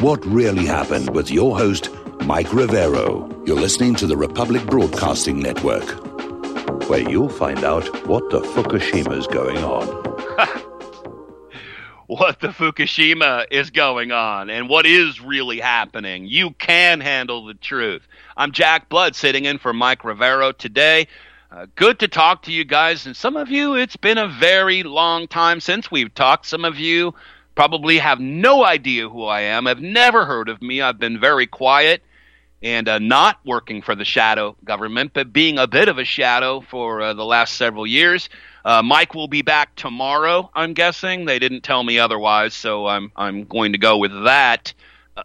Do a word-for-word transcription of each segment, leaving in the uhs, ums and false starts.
what really happened with your host, Mike Rivero. You're listening to the Republic Broadcasting Network, where you'll find out what the Fukushima's going on. What the Fukushima is going on and what is really happening. You can handle the truth. I'm Jack Blood sitting in for Mike Rivero today. Uh, good to talk to you guys. And some of you, it's been a very long time since we've talked. Some of you probably have no idea who I am, have never heard of me. I've been very quiet and uh, not working for the shadow government, but being a bit of a shadow for uh, the last several years. Uh, Mike will be back tomorrow, I'm guessing. They didn't tell me otherwise, so I'm I'm going to go with that. Uh,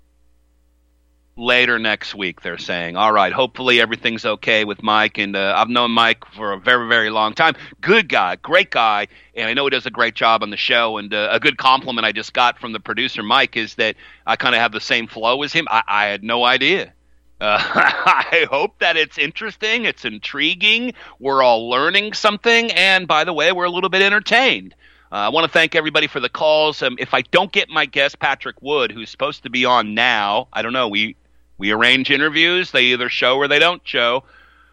later next week, they're saying. All right, hopefully everything's okay with Mike. And uh, I've known Mike for a very, very long time. Good guy, great guy, and I know he does a great job on the show. And uh, a good compliment I just got from the producer, Mike, is that I kind of have the same flow as him. I, I had no idea. Uh, I hope that it's interesting, it's intriguing, we're all learning something, and by the way, we're a little bit entertained. Uh, I want to thank everybody for the calls. Um, if I don't get my guest, Patrick Wood, who's supposed to be on now, I don't know, we we arrange interviews, they either show or they don't show,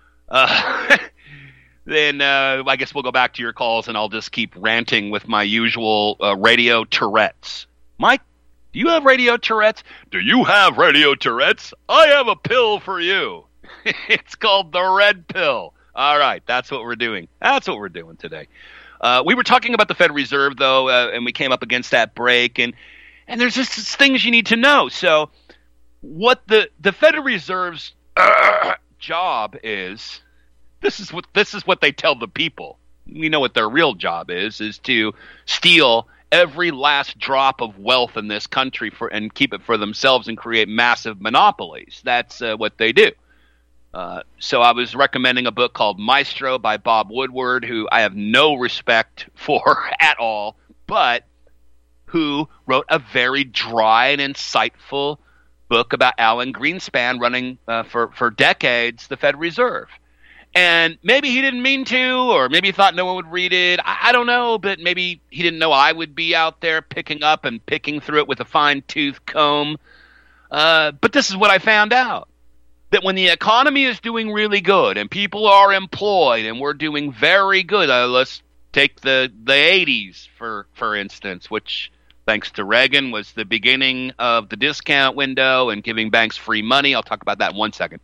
uh, then uh, I guess we'll go back to your calls and I'll just keep ranting with my usual uh, radio Tourette's. Mike? Do you have radio Tourette's? Do you have radio Tourette's? I have a pill for you. It's called the red pill. All right, that's what we're doing. That's what we're doing today. Uh, we were talking about the Federal Reserve, though, uh, and we came up against that break, and and there's just things you need to know. So what the, the Federal Reserve's uh, job is, this is what this is what they tell the people. We know what their real job is, is to steal every last drop of wealth in this country for and keep it for themselves and create massive monopolies. That's uh, what they do. Uh, so I was recommending a book called Maestro by Bob Woodward, who I have no respect for at all, but who wrote a very dry and insightful book about Alan Greenspan running uh, for, for decades the Federal Reserve. And maybe he didn't mean to, or maybe he thought no one would read it. I, I don't know, but maybe he didn't know I would be out there picking up and picking through it with a fine-tooth comb. Uh, but this is what I found out, that when the economy is doing really good and people are employed and we're doing very good, uh, let's take the, the eighties, for, for instance, which, thanks to Reagan, was the beginning of the discount window and giving banks free money. I'll talk about that in one second.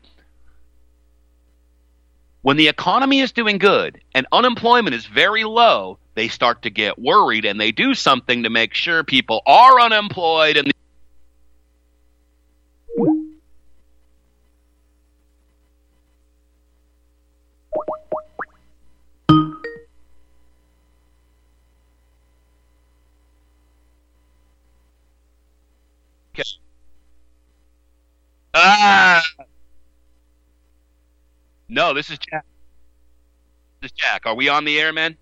When the economy is doing good and unemployment is very low, they start to get worried and they do something to make sure people are unemployed. And okay. Ah! No, this is Jack. This is Jack. Are we on the air, man?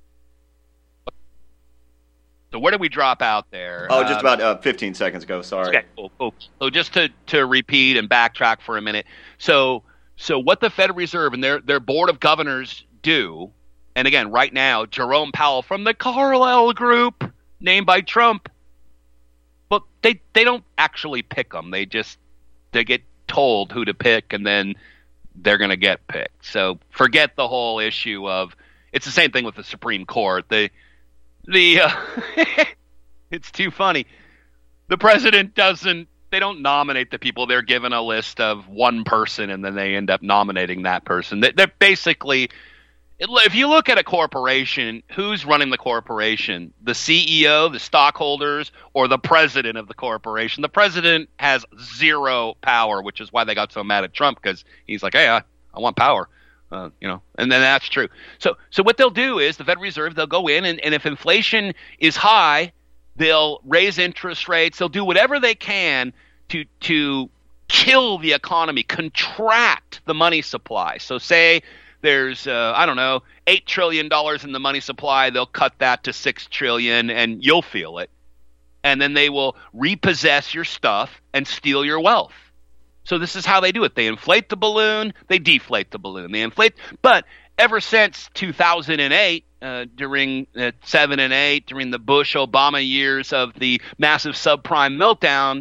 So where did we drop out there? Oh, just about uh, fifteen seconds ago. Sorry. Okay, cool, cool. So just to, to repeat and backtrack for a minute. So so what the Federal Reserve and their, their board of governors do, and again, right now, Jerome Powell from the Carlyle Group, named by Trump, but they, they don't actually pick them. They just they get told who to pick, and then they're going to get picked. So forget the whole issue of, it's the same thing with the Supreme Court. The, the, uh, it's too funny. The president doesn't, they don't nominate the people. They're given a list of one person and then they end up nominating that person. They, they're basically, if you look at a corporation, who's running the corporation? The C E O, the stockholders, or the president of the corporation? The president has zero power, which is why they got so mad at Trump, because he's like, hey, I, I want power. Uh, you know, and then that's true. So so what they'll do is the Federal Reserve, they'll go in, and, and if inflation is high, they'll raise interest rates. They'll do whatever they can to to kill the economy, contract the money supply. So say there's, uh, I don't know, eight trillion dollars in the money supply. They'll cut that to six trillion dollars, and you'll feel it. And then they will repossess your stuff and steal your wealth. So this is how they do it. They inflate the balloon, they deflate the balloon. They inflate, but ever since two thousand eight, uh, during uh, seven and eight, during the Bush-Obama years of the massive subprime meltdown,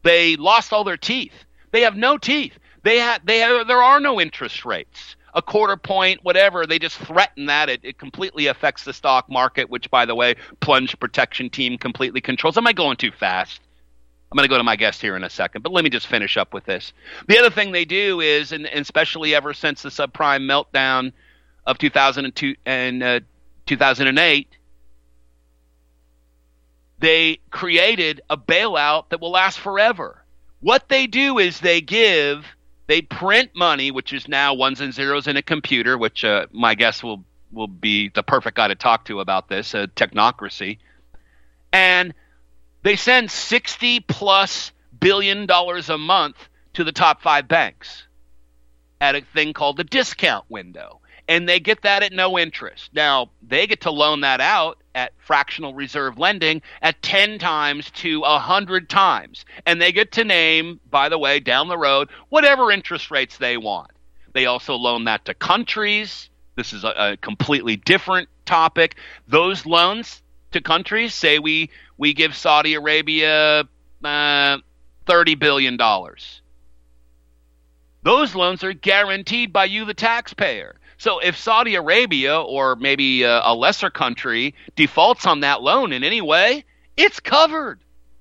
They lost all their teeth. They have no teeth. They ha- they have, there are no interest rates. A quarter point, whatever, they just threaten that. It, it completely affects the stock market, which, by the way, Plunge Protection Team completely controls. Am I going too fast? I'm going to go to my guest here in a second, but let me just finish up with this. The other thing they do is, and, and especially ever since the subprime meltdown of two thousand two and uh, two thousand eight, they created a bailout that will last forever. What they do is they give... They print money, which is now ones and zeros in a computer, which uh, my guest will, will be the perfect guy to talk to about this, uh, technocracy. And they send sixty plus billion dollars a month to the top five banks at a thing called the discount window. And they get that at no interest. Now, they get to loan that out at fractional reserve lending at ten times to one hundred times. And they get to name, by the way, down the road, whatever interest rates they want. They also loan that to countries. This is a, a completely different topic. Those loans to countries, say we, we give Saudi Arabia uh, thirty billion dollars. Those loans are guaranteed by you, the taxpayer. So if Saudi Arabia or maybe a, a lesser country defaults on that loan in any way, it's covered.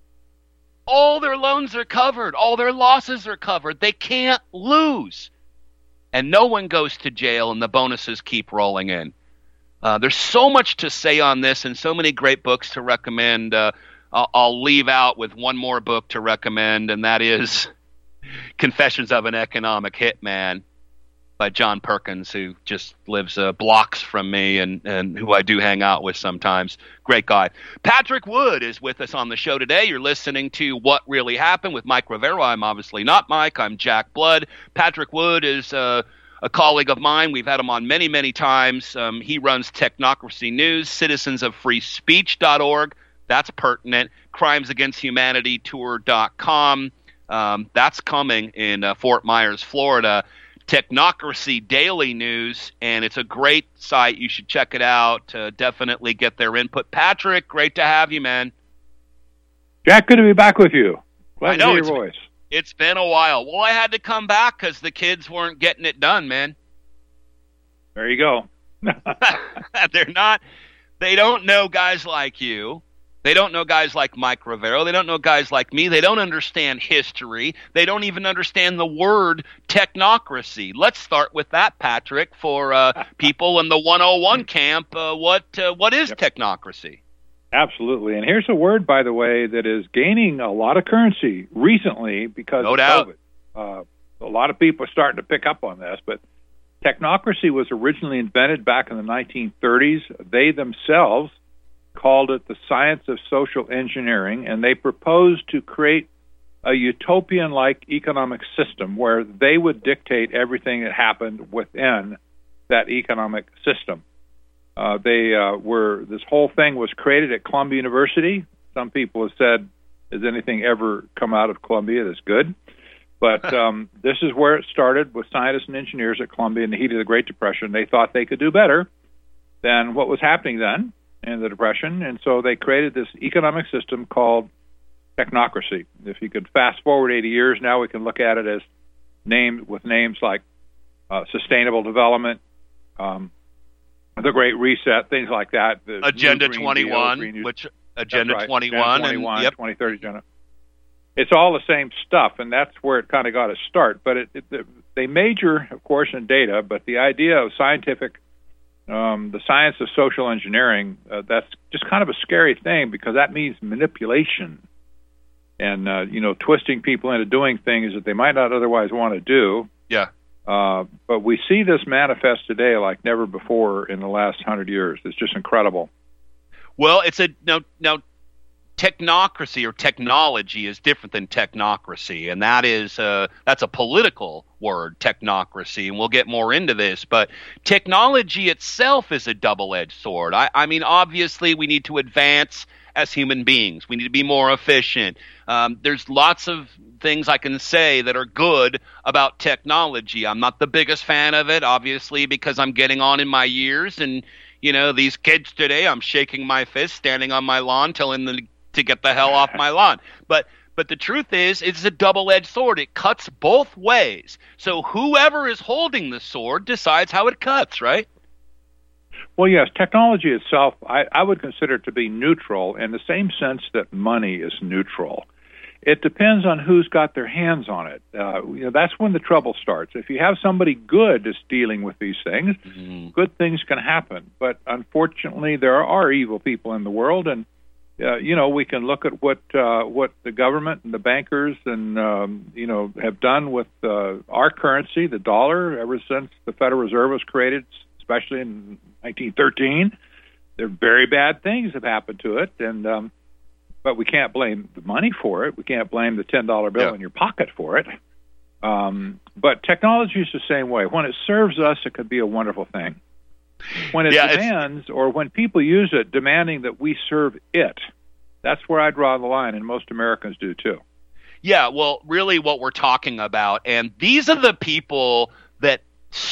All their loans are covered. All their losses are covered. They can't lose. And no one goes to jail, and the bonuses keep rolling in. Uh, there's so much to say on this and so many great books to recommend. Uh, I'll, I'll leave out with one more book to recommend, and that is Confessions of an Economic Hitman by John Perkins, who just lives uh, blocks from me and, and who I do hang out with sometimes. Great guy. Patrick Wood is with us on the show today. You're listening to What Really Happened with Mike Rivero. I'm obviously not Mike. I'm Jack Blood. Patrick Wood is uh, a colleague of mine. We've had him on many, many times. Um, he runs Technocracy News, citizens of free speech dot org. That's pertinent. crimes against humanity tour dot com. Um, that's coming in uh, Fort Myers, Florida. Technocracy Daily News, and it's a great site. You should check it out. Uh, definitely get their input. Patrick, great to have you, man. Jack, good to be back with you. Glad I know, to hear it's, your voice. It's been a while. Well, I had to come back because the kids weren't getting it done, man. There you go. They're not. They don't know guys like you. They don't know guys like Mike Rivero. They don't know guys like me. They don't understand history. They don't even understand the word technocracy. Let's start with that, Patrick, for uh, people in the one oh one camp. Uh, what uh, what is yep. technocracy? Absolutely. And here's a word, by the way, that is gaining a lot of currency recently because no of doubt. COVID. Uh, a lot of people are starting to pick up on this, but technocracy was originally invented back in the nineteen thirties. They themselves called it the science of social engineering, and they proposed to create a utopian-like economic system where they would dictate everything that happened within that economic system. Uh, they uh, were this whole thing was created at Columbia University. Some people have said, "Has anything ever come out of Columbia that's good?" But um, this is where it started with scientists and engineers at Columbia in the heat of the Great Depression. They thought they could do better than what was happening then in the Depression, and so they created this economic system called technocracy. If you could fast forward eighty years, now we can look at it as named with names like uh, sustainable development, um, the Great Reset, things like that. The Agenda twenty-one, Deal, which Agenda right, twenty-one, Agenda twenty-one, and yep. twenty thirty agenda. It's all the same stuff, and that's where it kind of got its start. But it, it, they major, of course, in data, but the idea of scientific Um, the science of social engineering, uh, that's just kind of a scary thing because that means manipulation and, uh, you know, twisting people into doing things that they might not otherwise want to do. Yeah. Uh, but we see this manifest today like never before in the last hundred years. It's just incredible. Well, it's a now, now technocracy or technology is different than technocracy, and that is uh, that's a political word, technocracy, and we'll get more into this. But technology itself is a double-edged sword. I, I mean, obviously, we need to advance as human beings. We need to be more efficient. Um, there's lots of things I can say that are good about technology. I'm not the biggest fan of it, obviously, because I'm getting on in my years, and you know, these kids today, I'm shaking my fist, standing on my lawn, telling them to get the hell off my lawn. But But the truth is, it's a double-edged sword. It cuts both ways. So whoever is holding the sword decides how it cuts, right? Well, yes, technology itself, I, I would consider it to be neutral in the same sense that money is neutral. It depends on who's got their hands on it. Uh, you know, that's when the trouble starts. If you have somebody good that's dealing with these things, mm-hmm. good things can happen. But unfortunately, there are evil people in the world, and uh, you know, we can look at what uh, what the government and the bankers and um, you know have done with uh, our currency, the dollar, ever since the Federal Reserve was created, especially in nineteen thirteen. There are very bad things have happened to it, and um, but we can't blame the money for it. We can't blame the ten dollar bill yeah. in your pocket for it. Um, but technology is the same way. When it serves us, it could be a wonderful thing. When it yeah, demands, or when people use it demanding that we serve it, that's where I draw the line, and most Americans do too. Yeah, well, really what we're talking about, and these are the people that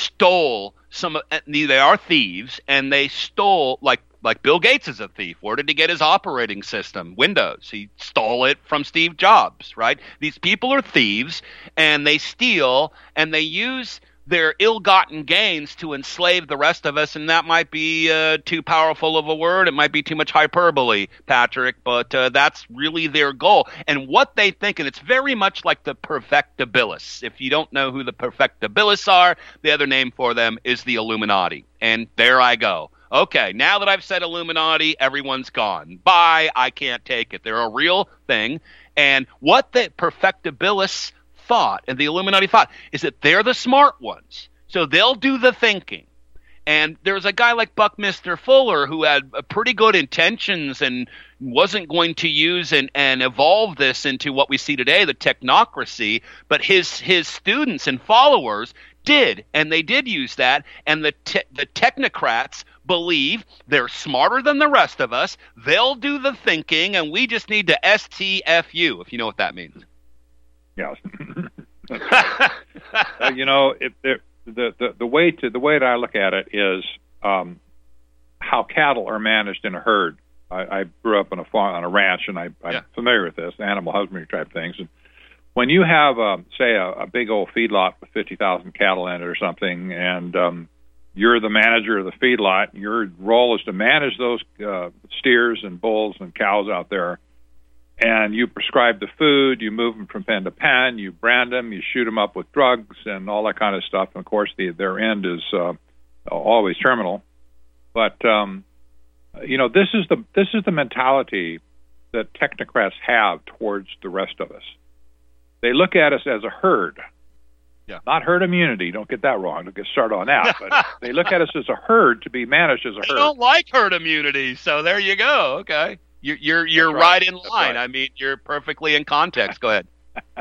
stole some, they are thieves, and they stole, like like Bill Gates is a thief. Where did he get his operating system? Windows. He stole it from Steve Jobs, right? These people are thieves, and they steal, and they use their ill-gotten gains to enslave the rest of us, and that might be uh, too powerful of a word. It might be too much hyperbole, Patrick, but uh, that's really their goal. And what they think, and it's very much like the perfectibilists. If you don't know who the perfectibilists are, the other name for them is the Illuminati. And there I go. Okay, now that I've said Illuminati, everyone's gone. Bye, I can't take it. They're a real thing. And what the perfectibilists thought, and the Illuminati thought, is that they're the smart ones. So they'll do the thinking. And there's a guy like Buckminster Fuller who had uh, pretty good intentions and wasn't going to use and, and evolve this into what we see today, the technocracy, but his his students and followers did, and they did use that, and the te- the technocrats believe they're smarter than the rest of us, they'll do the thinking, and we just need to S T F U, if you know what that means. Yes. uh, you know, it, it, the, the the way to the way that I look at it is um, how cattle are managed in a herd. I, I grew up on a farm, on a ranch, and I, I'm yeah. familiar with this, animal husbandry type things. And when you have, um, say, a, a big old feedlot with fifty thousand cattle in it or something, and um, you're the manager of the feedlot, your role is to manage those uh, steers and bulls and cows out there. And you prescribe the food, you move them from pen to pen, you brand them, you shoot them up with drugs and all that kind of stuff. And, of course, the, their end is uh, always terminal. But, um, you know, this is the this is the mentality that technocrats have towards the rest of us. They look at us as a herd, yeah. not herd immunity. Don't get that wrong. Don't get started on that. But they look at us as a herd to be managed as a herd. They don't like herd immunity, so there you go. Okay. You're you're, you're right. right in line. Right. I mean, you're perfectly in context. Go ahead.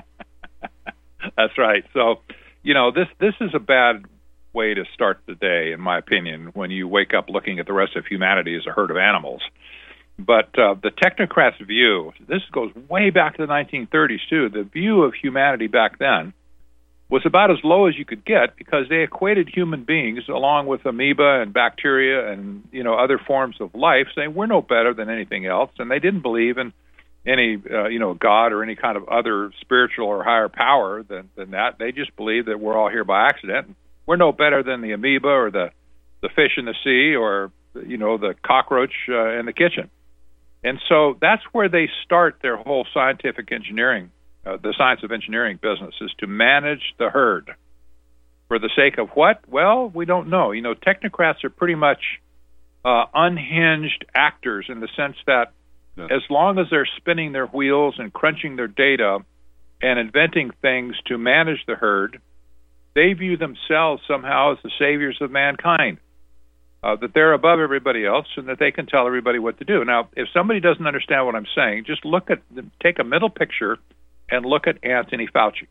That's right. So, you know, this this is a bad way to start the day, in my opinion, when you wake up looking at the rest of humanity as a herd of animals. But uh, the technocrats' view, this goes way back to the nineteen thirties, too. The view of humanity back then was about as low as you could get because they equated human beings along with amoeba and bacteria and, you know, other forms of life, saying we're no better than anything else. And they didn't believe in any, uh, you know, God or any kind of other spiritual or higher power than, than that. They just believed that we're all here by accident. We're no better than the amoeba or the, the fish in the sea or, you know, the cockroach uh, in the kitchen. And so that's where they start their whole scientific engineering, uh, the science of engineering business, is to manage the herd. For the sake of what? Well, we don't know. You know, technocrats are pretty much uh, unhinged actors in the sense that yeah. as long as they're spinning their wheels and crunching their data and inventing things to manage the herd, they view themselves somehow as the saviors of mankind. Uh, that they're above everybody else and that they can tell everybody what to do. Now, if somebody doesn't understand what I'm saying, just look at, take a middle picture and look at Anthony Fauci.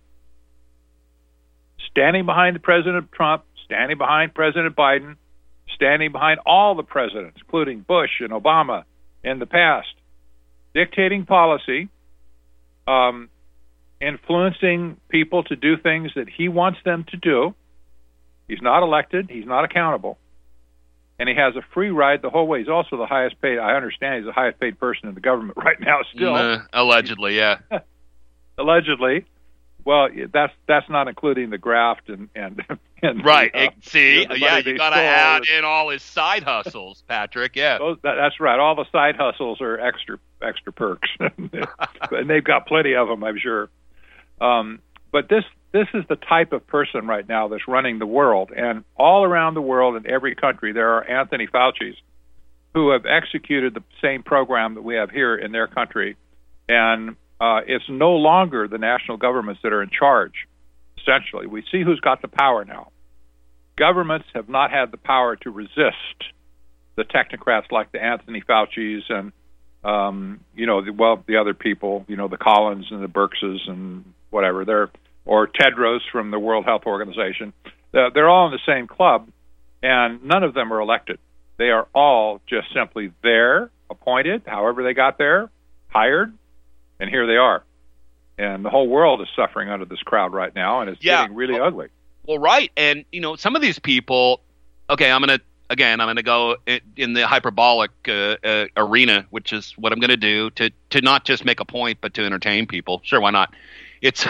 Standing behind the President Trump, standing behind President Biden, standing behind all the presidents, including Bush and Obama in the past, dictating policy, um, influencing people to do things that he wants them to do. He's not elected. He's not accountable. And he has a free ride the whole way. He's also the highest paid. I understand he's the highest paid person in the government right now still. Uh, allegedly, yeah. allegedly. Well, that's that's not including the graft and and, and right. The, uh, See, the yeah, you got to add and, in all his side hustles, Patrick. Yeah, those, that, that's right. All the side hustles are extra extra perks, and they've got plenty of them, I'm sure. Um, but this this is the type of person right now that's running the world, and all around the world in every country there are Anthony Fauci's who have executed the same program that we have here in their country, and uh, it's no longer the national governments that are in charge. Essentially, we see who's got the power now. Governments have not had the power to resist the technocrats like the Anthony Fauci's and um, you know, the, well, the other people, you know, the Collins and the Birxes and whatever, they're or Tedros from the World Health Organization. Uh, they're all in the same club, and none of them are elected. They are all just simply there, appointed, however they got there, hired, and here they are. And the whole world is suffering under this crowd right now, and it's yeah. getting really well, ugly. Well, right. And, you know, some of these people, okay, I'm going to, again, I'm going to go in, in the hyperbolic uh, uh, arena, which is what I'm going to do to, to not just make a point, but to entertain people. Sure, why not? It's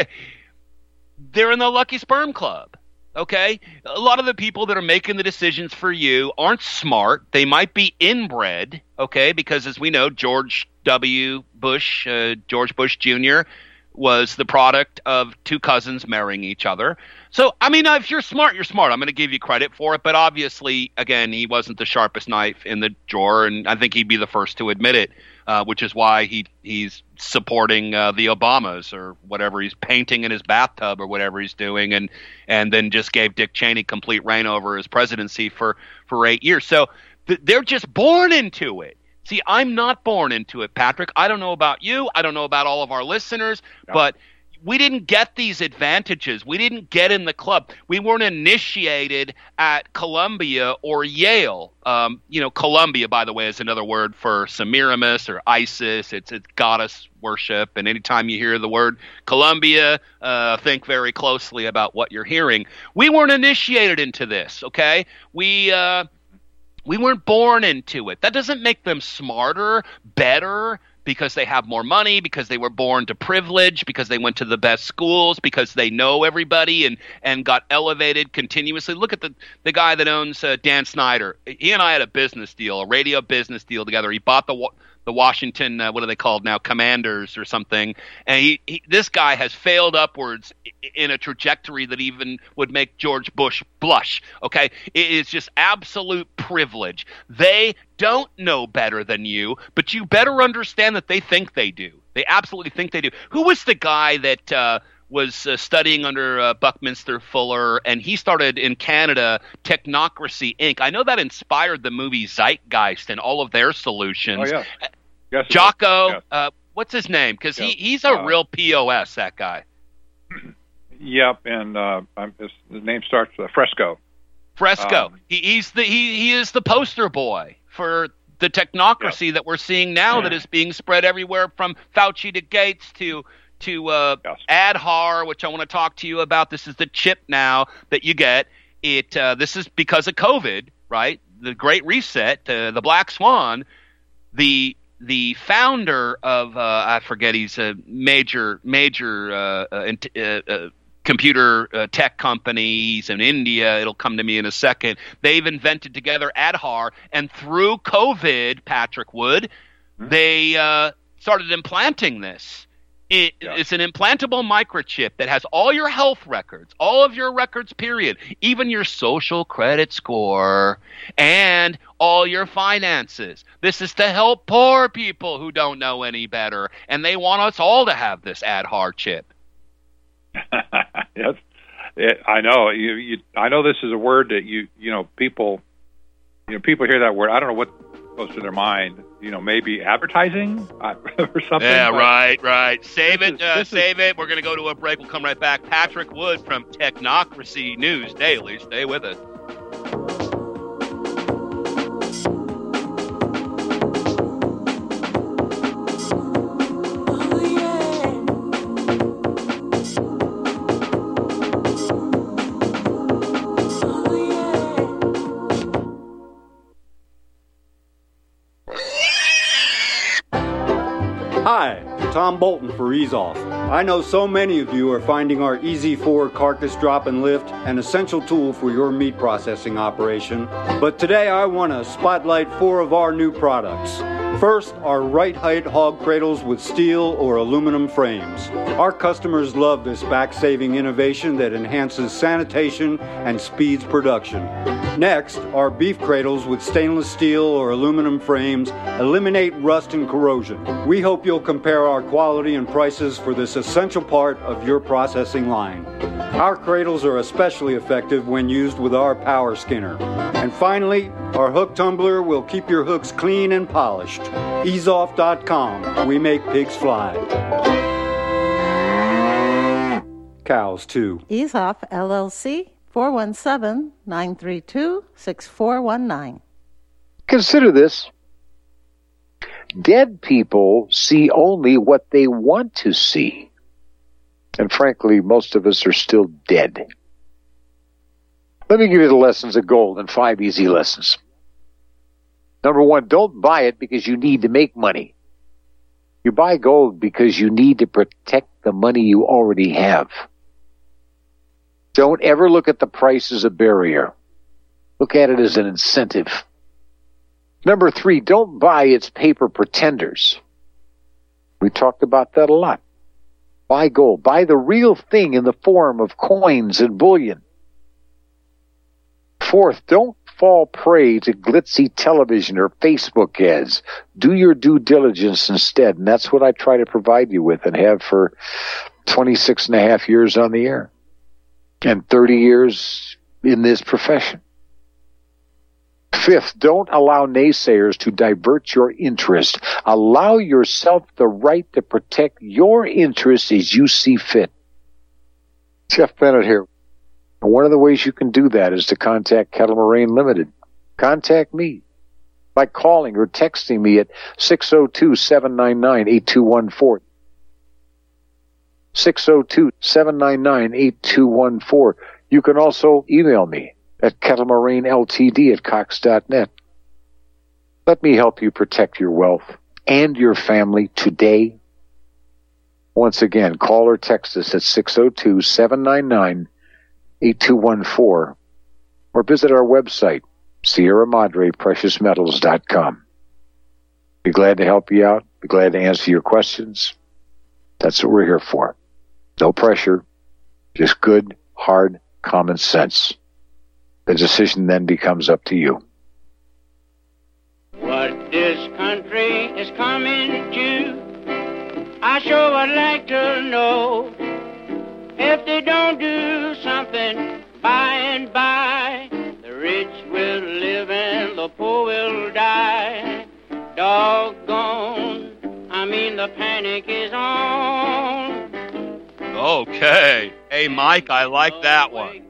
they're in the Lucky Sperm Club. Okay, a lot of the people that are making the decisions for you aren't smart. They might be inbred. Okay, because as we know, George W. Bush, uh, George Bush Junior was the product of two cousins marrying each other. So, I mean, if you're smart, you're smart. I'm going to give you credit for it. But obviously, again, he wasn't the sharpest knife in the drawer, and I think he'd be the first to admit it, uh, which is why he he's supporting uh, the Obamas or whatever. He's painting in his bathtub or whatever he's doing, and and then just gave Dick Cheney complete reign over his presidency for, for eight years. So th- they're just born into it. See, I'm not born into it, Patrick. I don't know about you. I don't know about all of our listeners, no. but we didn't get these advantages. We didn't get in the club. We weren't initiated at Columbia or Yale. Um, you know, Columbia, by the way, is another word for Semiramis or Isis. It's, it's goddess worship. And anytime you hear the word Columbia, uh, think very closely about what you're hearing. We weren't initiated into this, okay? We uh, we weren't born into it. That doesn't make them smarter, better, because they have more money, because they were born to privilege, because they went to the best schools, because they know everybody and, and got elevated continuously. Look at the, the guy that owns uh, Dan Snyder. He and I had a business deal, a radio business deal together. He bought the the Washington, uh, what are they called now, Commanders or something. And he, he this guy has failed upwards in a trajectory that even would make George Bush blush, okay? It is just absolute privilege. They don't know better than you, but you better understand that they think they do. They absolutely think they do. Who was the guy that uh, was uh, studying under uh, Buckminster Fuller, and he started in Canada, Technocracy Incorporated. I know that inspired the movie Zeitgeist and all of their solutions. Oh, yeah. Yes, Jocko, yes. uh, what's his name? Because yes. he, he's a uh, real P O S, that guy. Yep, and uh, his, his name starts with uh, Fresco. Fresco. Um, he, he's the he, he is the poster boy for the technocracy yes. that we're seeing now that is being spread everywhere from Fauci to Gates to to uh, yes. Adhar, which I want to talk to you about. This is the chip now that you get. It uh, this is because of COVID, right? The Great Reset, uh, the Black Swan. The the founder of uh, I forget he's a major major uh, uh, uh, computer uh, tech companies in India. It'll come to me in a second. They've invented together Adhar, and through COVID, Patrick Wood, mm-hmm. they uh, started implanting this. It, yeah. It's an implantable microchip that has all your health records, all of your records, period, even your social credit score, and all your finances. This is to help poor people who don't know any better, and they want us all to have this Adhar chip. Yes, it, I know. You, you, I know this is a word that you, you know, people, you know, people hear that word. I don't know what goes to their mind. You know, maybe advertising uh, or something. Yeah, right, right. Save it, is, uh, save is, it. We're going to go to a break. We'll come right back. Patrick Wood from Technocracy News Daily. Stay with us. Hi, Tom Bolton for Ease Off. I know so many of you are finding our Easy four carcass drop and lift an essential tool for your meat processing operation. But today I want to spotlight four of our new products. First, our right height hog cradles with steel or aluminum frames. Our customers love this back-saving innovation that enhances sanitation and speeds production. Next, our beef cradles with stainless steel or aluminum frames eliminate rust and corrosion. We hope you'll compare our quality and prices for this essential part of your processing line. Our cradles are especially effective when used with our power skinner. And finally, our hook tumbler will keep your hooks clean and polished. ease off dot com. We make pigs fly. Cows, too. Ease Off, L L C, four one seven, nine three two, six four one nine. Consider this. Dead people see only what they want to see. And frankly, most of us are still dead. Let me give you the lessons of gold in five easy lessons. Number one, don't buy it because you need to make money. You buy gold because you need to protect the money you already have. Don't ever look at the price as a barrier. Look at it as an incentive. Number three, don't buy its paper pretenders. We talked about that a lot. Buy gold. Buy the real thing in the form of coins and bullion. Fourth, don't fall prey to glitzy television or Facebook ads. Do your due diligence instead, and that's what I try to provide you with and have for twenty-six and a half years on the air and thirty years in this profession. Fifth, don't allow naysayers to divert your interest. Allow yourself the right to protect your interests as you see fit. Jeff Bennett here. And one of the ways you can do that is to contact Kettle Moraine Limited. Contact me by calling or texting me at six oh two, seven nine nine, eight two one four. six oh two, seven nine nine, eight two one four. You can also email me at Kettle Moraine L T D at cox dot net. Let me help you protect your wealth and your family today. Once again, call or text us at six oh two, seven nine nine, eight two one four or visit our website, Sierra Madre Precious Metals dot com. Be glad to help you out. Be glad to answer your questions. That's what we're here for. No pressure, just good, hard, common sense. The decision then becomes up to you. What this country is coming to, I sure would like to know. If they don't do something by and by, the rich will live and the poor will die. Doggone, I mean the panic is on. Okay. Hey, Mike, I like that one.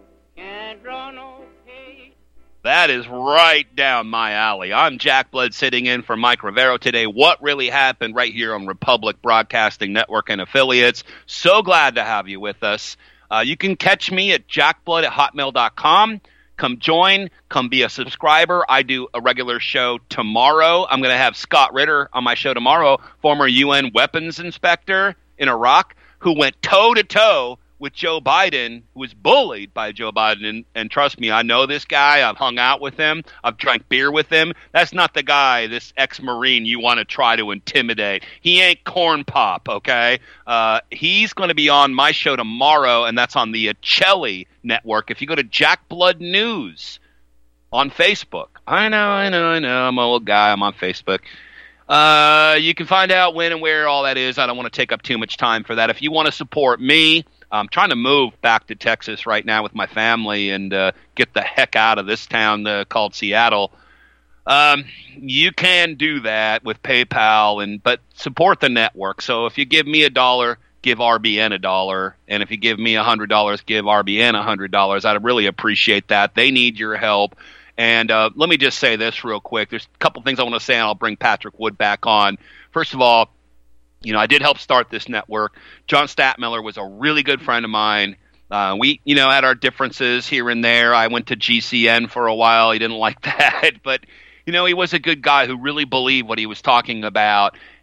That is right down my alley. I'm Jack Blood sitting in for Mike Rivero today. What really happened right here on Republic Broadcasting Network and affiliates. So glad to have you with us. Uh, you can catch me at jackblood at hotmail dot com. Come join. Come be a subscriber. I do a regular show tomorrow. I'm going to have Scott Ritter on my show tomorrow, former U N weapons inspector in Iraq, who went toe-to-toe with Joe Biden, who was bullied by Joe Biden. And, and trust me, I know this guy. I've hung out with him. I've drank beer with him. That's not the guy, this ex-Marine, you want to try to intimidate. He ain't corn pop, okay? Uh, he's going to be on my show tomorrow, and that's on the Achelli Network. If you go to Jack Blood News on Facebook. I know, I know, I know. I'm an old guy. I'm on Facebook. Uh, you can find out when and where all that is. I don't want to take up too much time for that. If you want to support me, I'm trying to move back to Texas right now with my family and uh, get the heck out of this town uh, called Seattle. Um, you can do that with PayPal, and but support the network. So if you give me a dollar, give R B N a dollar, and if you give me a hundred dollars, give R B N a hundred dollars. I'd really appreciate that. They need your help. And uh, let me just say this real quick. There's a couple things I want to say, and I'll bring Patrick Wood back on. First of all, you know, I did help start this network. John Statmiller was a really good friend of mine. Uh, we, you know, had our differences here and there. I went to G C N for a while. He didn't like that. But, you know, he was a good guy who really believed what he was talking about.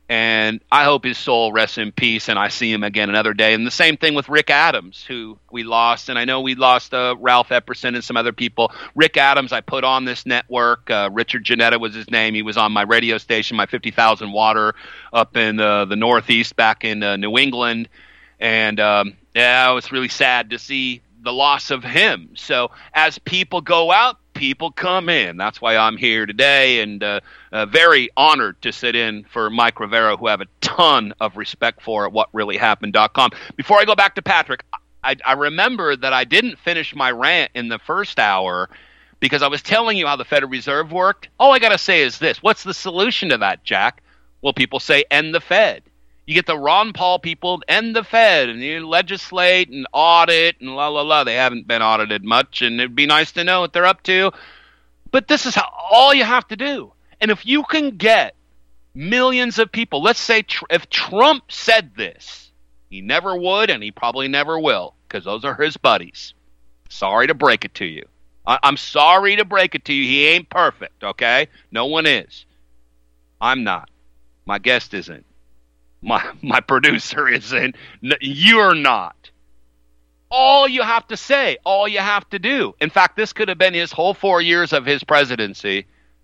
And I hope his soul rests in peace, and I see him again another day. And the same thing with Rick Adams, who we lost. And I know we lost uh, Ralph Epperson and some other people. Rick Adams, I put on this network. Uh, Richard Janetta was his name. He was on my radio station, my fifty thousand water up in uh, the Northeast back in uh, New England. And, um, yeah, it was really sad to see the loss of him. So as people go out, people come in. That's why I'm here today, and uh, uh, very honored to sit in for Mike Rivero, who I have a ton of respect for at what really happened dot com. Before I go back to Patrick, I, I remember that I didn't finish my rant in the first hour because I was telling you how the Federal Reserve worked. All I got to say is this. What's the solution to that, Jack? Well, people say end the Fed. You get the Ron Paul people, end the Fed, and you legislate and audit and la, la, la. They haven't been audited much, and it'd be nice to know what they're up to. But this is how all you have to do. And if you can get millions of people, let's say tr- if Trump said this, he never would, and he probably never will, because those are his buddies. Sorry to break it to you. I- I'm sorry to break it to you. He ain't perfect, okay? No one is. I'm not. My guest isn't. My my producer isn't. You're not. All you have to say, all you have to do. In fact, this could have been his whole four years of his presidency.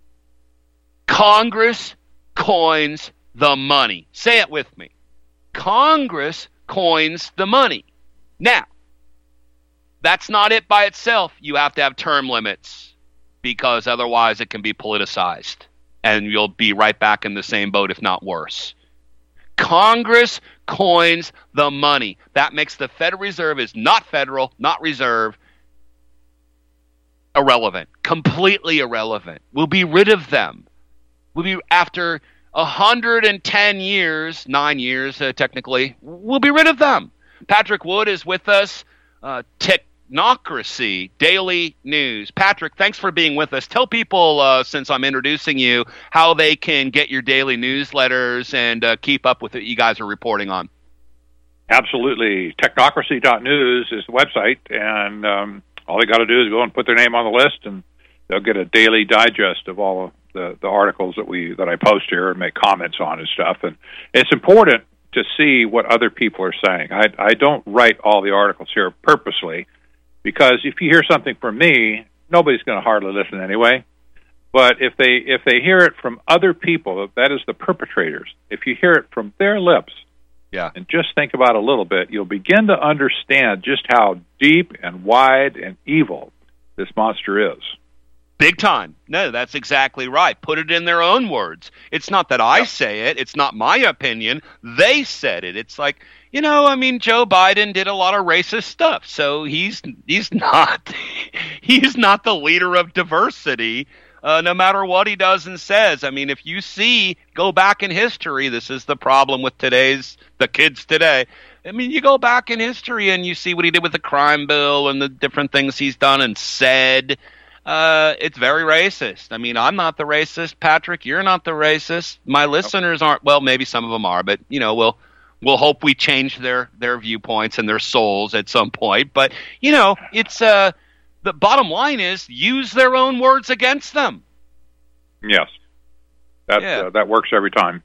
Congress coins the money. Say it with me. Congress coins the money. Now, that's not it by itself. You have to have term limits because otherwise it can be politicized. And you'll be right back in the same boat, if not worse. Congress coins the money. That makes the Federal Reserve is not federal, not reserve, irrelevant, completely irrelevant. We'll be rid of them. We'll be, after one hundred ten years, nine years uh, technically, we'll be rid of them. Patrick Wood is with us. Uh, Technocracy Daily News. Patrick, thanks for being with us. Tell people, uh, since I'm introducing you, how they can get your daily newsletters and uh, keep up with what you guys are reporting on. Absolutely. Technocracy dot news is the website, and um, all they got to do is go and put their name on the list, and they'll get a daily digest of all of the, the articles that we that I post here and make comments on and stuff. And it's important to see what other people are saying. I, I don't write all the articles here purposely, because if you hear something from me, nobody's going to hardly listen anyway. But if they if they hear it from other people, that is the perpetrators, if you hear it from their lips, yeah, and just think about it a little bit, you'll begin to understand just how deep and wide and evil this monster is. Big time. No, that's exactly right. Put it in their own words. It's not that I say it. It's not my opinion. They said it. It's like, you know, I mean, Joe Biden did a lot of racist stuff, so he's he's not he's not the leader of diversity, uh, no matter what he does and says. I mean, if you see, go back in history, this is the problem with today's, the kids today. I mean, you go back in history and you see what he did with the crime bill and the different things he's done and said. Uh, it's very racist. I mean, I'm not the racist. Patrick, you're not the racist. My listeners aren't. Well, maybe some of them are, but, you know, we'll we'll hope we change their, their viewpoints and their souls at some point. But, you know, it's uh, the bottom line is use their own words against them. Yes. That, yeah. uh, that works every time.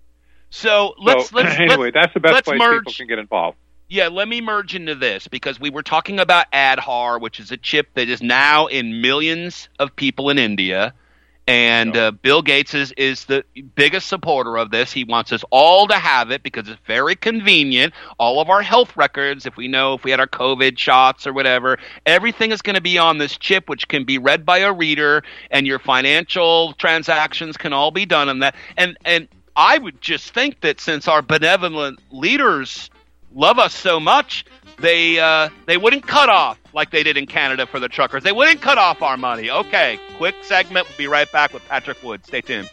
So let's so, let's anyway, let's, that's the best let's way merge. people can get involved. Yeah, let me merge into this because we were talking about Aadhaar, which is a chip that is now in millions of people in India. And uh, Bill Gates is, is the biggest supporter of this. He wants us all to have it because it's very convenient. All of our health records, if we know if we had our COVID shots or whatever, everything is going to be on this chip, which can be read by a reader, and your financial transactions can all be done on that. And and I would just think that since our benevolent leaders love us so much, they uh, they wouldn't cut off like they did in Canada for the truckers. They wouldn't cut off our money. Okay, quick segment. We'll be right back with Patrick Wood. Stay tuned.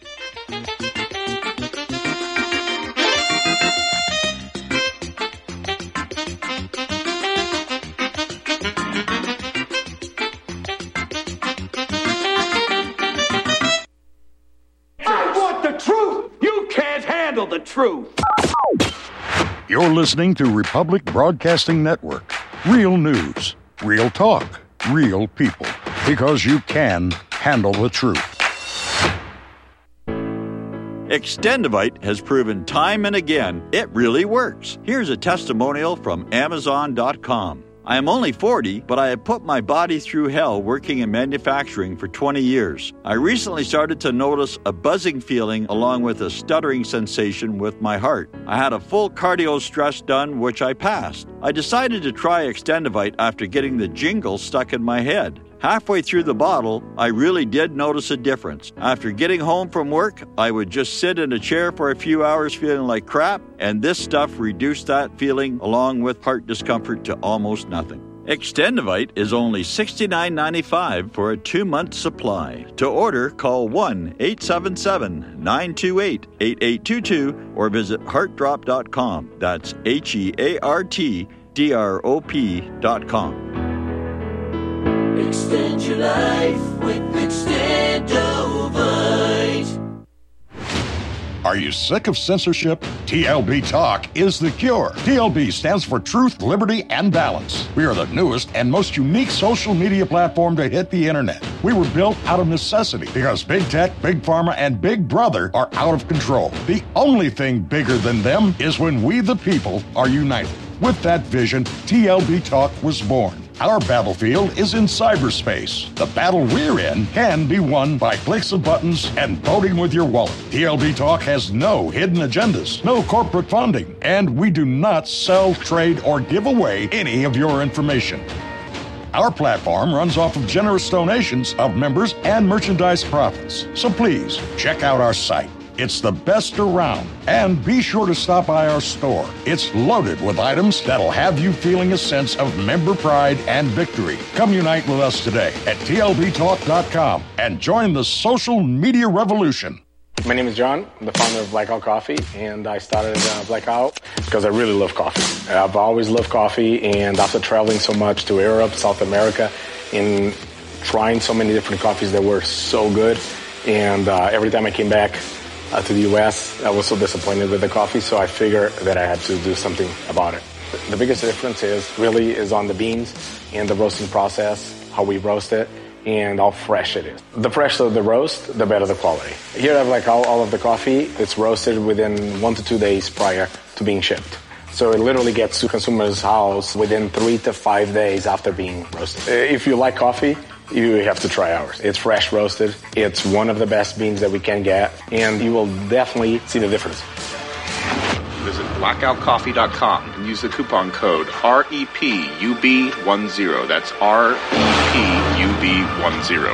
I want the truth. You can't handle the truth. You're listening to Republic Broadcasting Network. Real news, real talk, real people. Because you can handle the truth. Extendivite has proven time and again it really works. Here's a testimonial from Amazon dot com. I am only forty, but I have put my body through hell working in manufacturing for twenty years. I recently started to notice a buzzing feeling along with a stuttering sensation with my heart. I had a full cardio stress done, which I passed. I decided to try Extendivite after getting the jingle stuck in my head. Halfway through the bottle, I really did notice a difference. After getting home from work, I would just sit in a chair for a few hours feeling like crap, and this stuff reduced that feeling along with heart discomfort to almost nothing. Extendivite is only sixty-nine ninety-five for a two-month supply. To order, call one eight seven seven, nine two eight, eight eight two two or visit heart drop dot com. That's H E A R T D R O P dot com. Extend your life with Extendivite. Are you sick of censorship? T L B Talk is the cure. T L B stands for Truth, Liberty, and Balance. We are the newest and most unique social media platform to hit the internet. We were built out of necessity because Big Tech, Big Pharma, and Big Brother are out of control. The only thing bigger than them is when we, the people, are united. With that vision, T L B Talk was born. Our battlefield is in cyberspace. The battle we're in can be won by clicks of buttons and voting with your wallet. T L B Talk has no hidden agendas, no corporate funding, and we do not sell, trade, or give away any of your information. Our platform runs off of generous donations of members and merchandise profits. So please, check out our site. It's the best around. And be sure to stop by our store. It's loaded with items that'll have you feeling a sense of member pride and victory. Come unite with us today at T L B talk dot com and join the social media revolution. My name is John. I'm the founder of Blackout Coffee, and I started uh, Blackout because I really love coffee. I've always loved coffee, and after traveling so much to Europe, South America, and trying so many different coffees that were so good, and uh, every time I came back uh, to the U S, I was so disappointed with the coffee, so I figured that I had to do something about it. The biggest difference is really is on the beans and the roasting process, how we roast it, and how fresh it is. The fresher the roast, the better the quality. Here I have like all, all of the coffee. It's roasted within one to two days prior to being shipped. So it literally gets to consumer's house within three to five days after being roasted. If you like coffee, you have to try ours. It's fresh roasted. It's one of the best beans that we can get, and you will definitely see the difference. Visit blackout coffee dot com and use the coupon code R E P U B ten. That's R E P U B ten.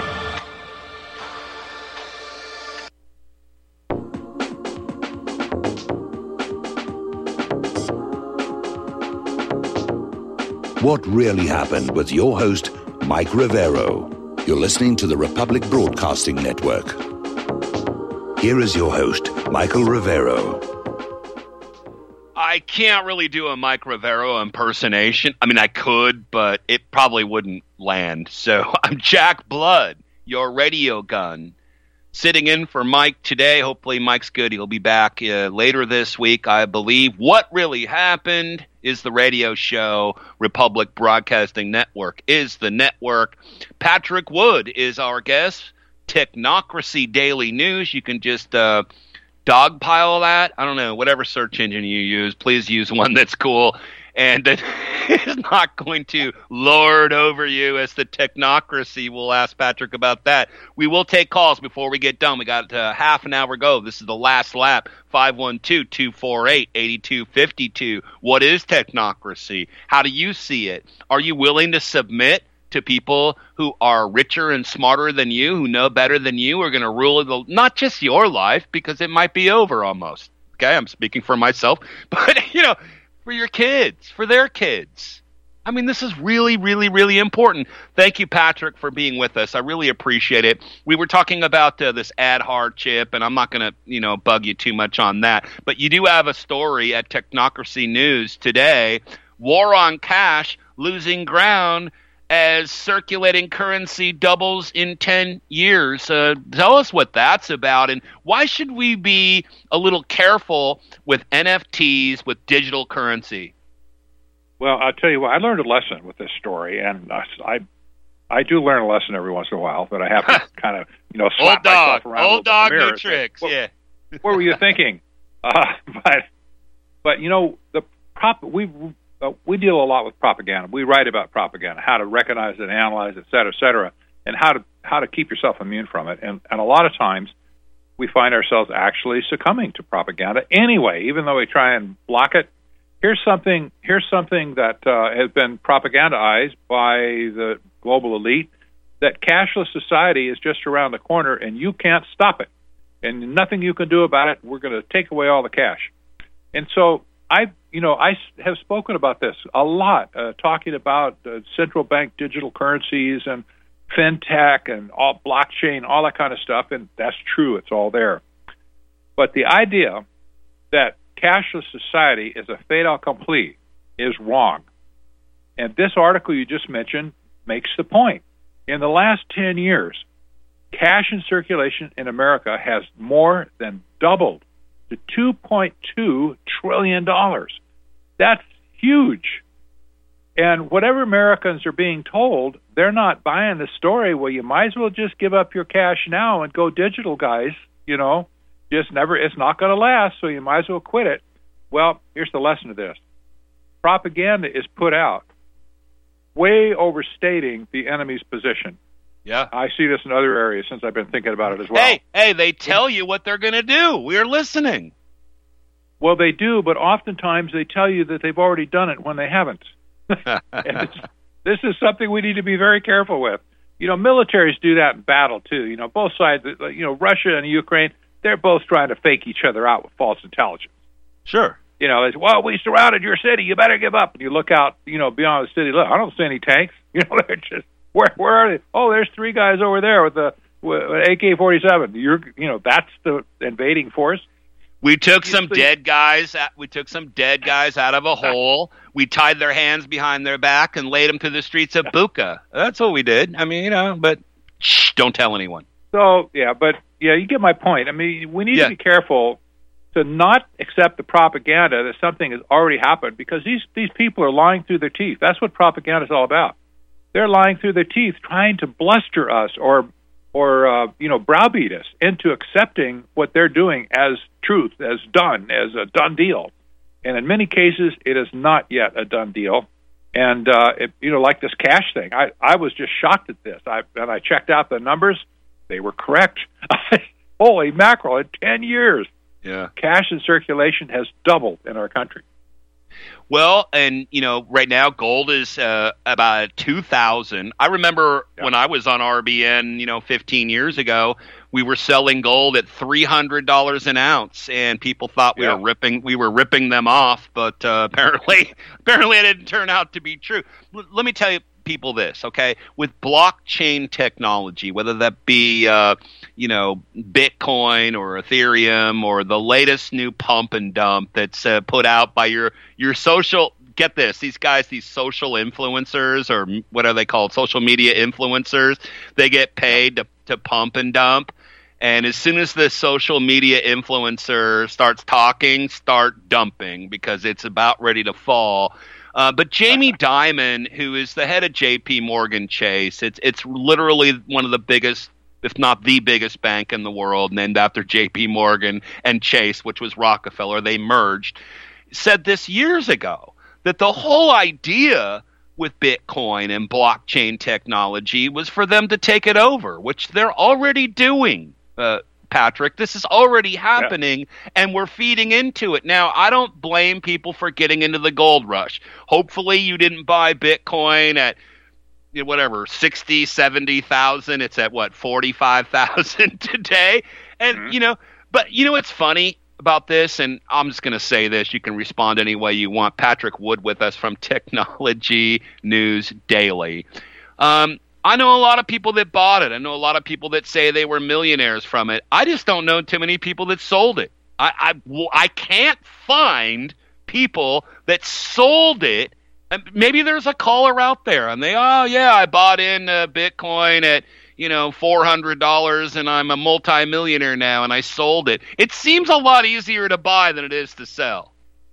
What Really Happened with your host, Mike Rivero. You're listening to the Republic Broadcasting Network. Here is your host, Michael Rivero. I can't really do a Mike Rivero impersonation. I mean, I could, but it probably wouldn't land. So I'm Jack Blood, your radio gun, sitting in for Mike today. Hopefully Mike's good. He'll be back uh, later this week, I believe. What Really Happened is the radio show. Republic Broadcasting Network is the network. Patrick Wood is our guest. Technocracy Daily News. You can just uh, dogpile that. I don't know, whatever search engine you use. Please use one that's cool and that is not going to lord over you as the technocracy. We'll ask Patrick about that. We will take calls before we get done. We got uh, half an hour go. This is the last lap. five one two, two four eight, eight two five two. What is technocracy? How do you see it? Are you willing to submit to people who are richer and smarter than you, who know better than you, are going to rule the, not just your life, because it might be over almost. Okay, I'm speaking for myself, but, you know, for your kids, for their kids. I mean, this is really, really, really important. Thank you, Patrick, for being with us. I really appreciate it. We were talking about uh, this ad hardship, and I'm not going to, you know, bug you too much on that. But you do have a story at Technocracy News today. War on cash, losing ground as circulating currency doubles in ten years. Uh, tell us what that's about, and why should we be a little careful with N F Ts, with digital currency? Well, I'll tell you what, I learned a lesson with this story, and I, I, I do learn a lesson every once in a while that I have to kind of, you know, slap old dog, myself around. Old dog, no tricks, well, yeah. What were you thinking? Uh, but, but you know, the prop we uh, we deal a lot with propaganda. We write about propaganda, how to recognize it, analyze it, et cetera, et cetera, and how to how to keep yourself immune from it. And and a lot of times, we find ourselves actually succumbing to propaganda anyway, even though we try and block it. Here's something. Here's something that uh, has been propagandized by the global elite: that cashless society is just around the corner, and you can't stop it, and nothing you can do about it. We're going to take away all the cash. And so I, you know, I have spoken about this a lot, uh, talking about uh, central bank digital currencies and fintech and all blockchain, all that kind of stuff, and that's true. It's all there. But the idea that cashless society is a fait accompli is wrong. And this article you just mentioned makes the point. In the last ten years, cash in circulation in America has more than doubled to two point two trillion dollars. That's huge. And whatever Americans are being told, they're not buying the story. Well, you might as well just give up your cash now and go digital, guys. You know, just never, it's not going to last, so you might as well quit it. Well, here's the lesson of this. Propaganda is put out way overstating the enemy's position. Yeah. I see this in other areas since I've been thinking about it as well. Hey, hey, they tell you what they're going to do. We're listening. Well, they do, but oftentimes they tell you that they've already done it when they haven't. And this is something we need to be very careful with. You know, militaries do that in battle, too. You know, both sides, you know, Russia and Ukraine, they're both trying to fake each other out with false intelligence. Sure. You know, it's, well, we surrounded your city. You better give up. And you look out, you know, beyond the city. Look, I don't see any tanks. You know, they're just, where where are they? Oh, there's three guys over there with the with A K forty-seven. You're, you know, that's the invading force. We took some dead guys. We took some dead guys out of a hole. We tied their hands behind their back and laid them to the streets of Bucha. That's what we did. I mean, you know, but shh, don't tell anyone. So yeah, but yeah, you get my point. I mean, we need yeah. to be careful to not accept the propaganda that something has already happened, because these these people are lying through their teeth. That's what propaganda is all about. They're lying through their teeth, trying to bluster us or or uh, you know, browbeat us into accepting what they're doing as truth, as done, as a done deal. And in many cases, it is not yet a done deal. And uh, it, you know, like this cash thing, I, I was just shocked at this. I and I checked out the numbers; they were correct. Holy mackerel! In ten years, yeah, cash in circulation has doubled in our country. Well, and, you know, right now gold is uh, about two thousand. I remember yeah. when I was on R B N, you know, fifteen years ago, we were selling gold at three hundred dollars an ounce, and people thought we yeah. were ripping we were ripping them off, but uh, apparently apparently it didn't turn out to be true. L- let me tell you people this, okay? With blockchain technology, whether that be uh, you know, Bitcoin or Ethereum or the latest new pump and dump that's uh, put out by your your social, get this, these guys, these social influencers, or what are they called, social media influencers, they get paid to, to pump and dump. And as soon as the social media influencer starts talking, start dumping, because it's about ready to fall. Uh, but Jamie Dimon, who is the head of J P Morgan Chase, it's it's literally one of the biggest, if not the biggest bank in the world, named after J P Morgan and Chase, which was Rockefeller. They merged, said this years ago, that the whole idea with Bitcoin and blockchain technology was for them to take it over, which they're already doing, uh, Patrick. This is already happening, yeah. and we're feeding into it. Now, I don't blame people for getting into the gold rush. Hopefully you didn't buy Bitcoin at, you know, whatever, sixty, seventy thousand. It's at, what, forty-five thousand today? And, mm-hmm. you know, but you know what's funny about this? And I'm just going to say this. You can respond any way you want. Patrick Wood with us from Technology News Daily. Um, I know a lot of people that bought it. I know a lot of people that say they were millionaires from it. I just don't know too many people that sold it. I, I, I can't find people that sold it. Maybe there's a caller out there and they, oh, yeah, I bought in uh, Bitcoin at, you know, four hundred dollars and I'm a multimillionaire now and I sold it. It seems a lot easier to buy than it is to sell.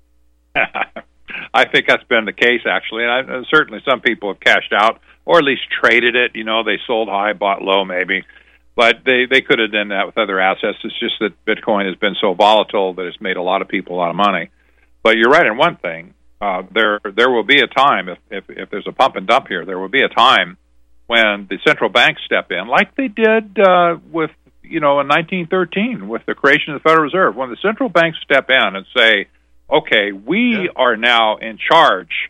I think that's been the case, actually. And I, certainly some people have cashed out, or at least traded it. You know, they sold high, bought low, maybe. But they, they could have done that with other assets. It's just that Bitcoin has been so volatile that it's made a lot of people a lot of money. But you're right in one thing. Uh, there there will be a time, if, if, if there's a pump and dump here, there will be a time when the central banks step in, like they did uh, with, you know, in nineteen thirteen with the creation of the Federal Reserve. When the central banks step in and say, okay, we yeah. are now in charge,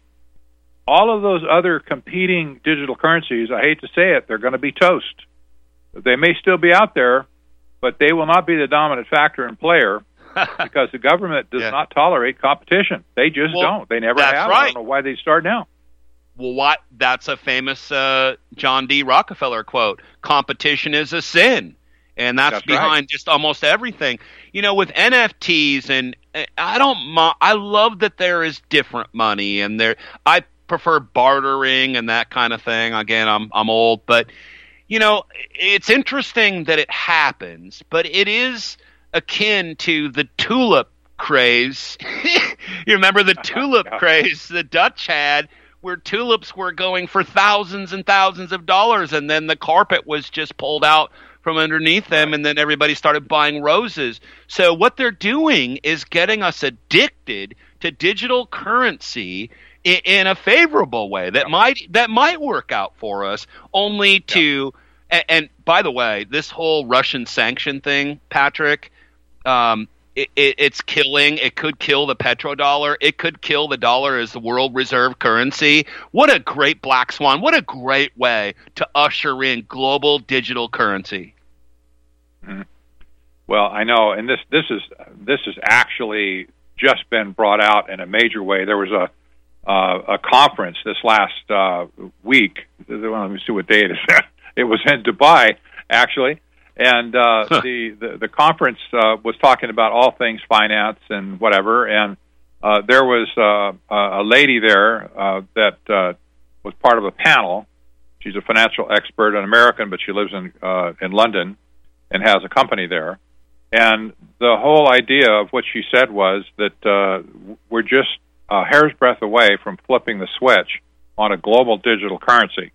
all of those other competing digital currencies, I hate to say it, they're going to be toast. They may still be out there, but they will not be the dominant factor and player because the government does yeah. not tolerate competition. They just well, don't. They never have. Right. I don't know why they start now. Well, what? That's a famous uh, John D. Rockefeller quote. Competition is a sin. And that's, that's behind right. just almost everything. You know, with N F Ts, and I don't, I love that there is different money, and there, I prefer bartering and that kind of thing. Again, I'm I'm old, but you know, it's interesting that it happens, but it is akin to the tulip craze. You remember the tulip craze the Dutch had, where tulips were going for thousands and thousands of dollars, and then the carpet was just pulled out from underneath them, and then everybody started buying roses. So what they're doing is getting us addicted to digital currency in, in a favorable way that might that might work out for us, only to and, and by the way, this whole Russian sanction thing, Patrick, um, it, it, it's killing. It could kill the petrodollar. It could kill the dollar as the world reserve currency. What a great black swan. What a great way to usher in global digital currency. Mm-hmm. Well, I know, and this this is this has actually just been brought out in a major way. There was a uh, a conference this last uh, week. Let me see what day it is. It was in Dubai, actually. And uh, huh. the, the the conference uh, was talking about all things finance and whatever. And uh, there was uh, a lady there uh, that uh, was part of a panel. She's a financial expert, an American, but she lives in uh, in London and has a company there. And the whole idea of what she said was that uh, we're just a hair's breadth away from flipping the switch on a global digital currency.